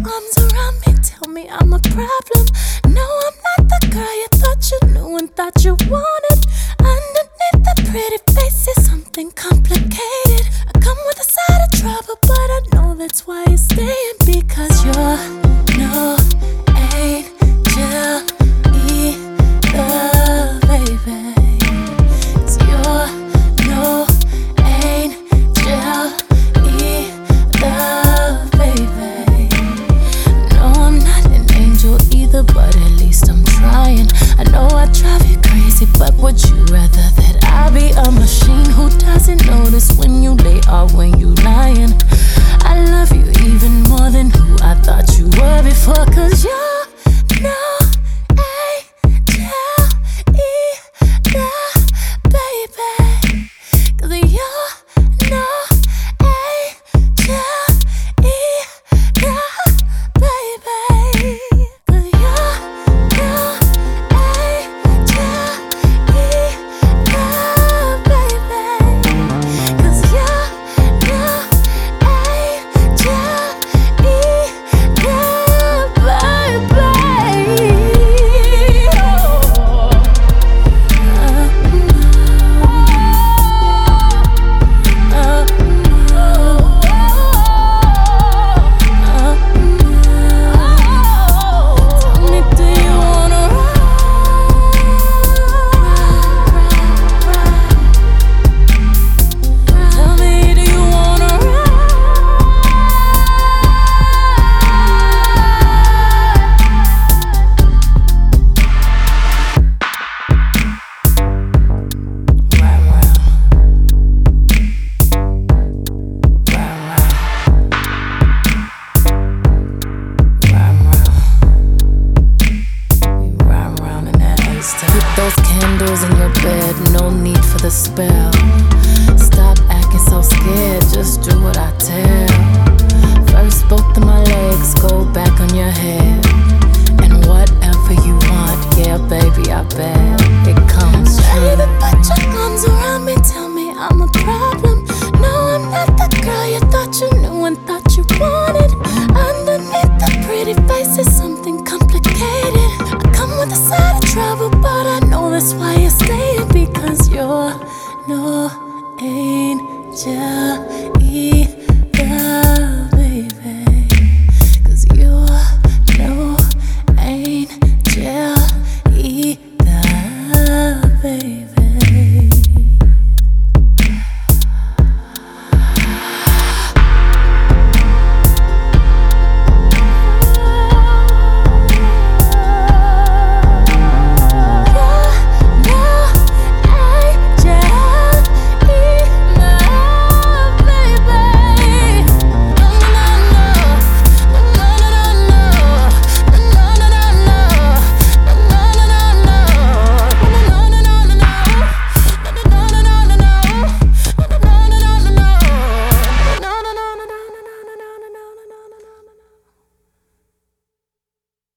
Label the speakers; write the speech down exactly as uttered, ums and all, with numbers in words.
Speaker 1: arms around me, tell me I'm a problem. No, I'm not the girl you thought you knew and thought you wanted. Underneath the pretty face is something complicated. I come with a side of trouble, but I know that's why you stay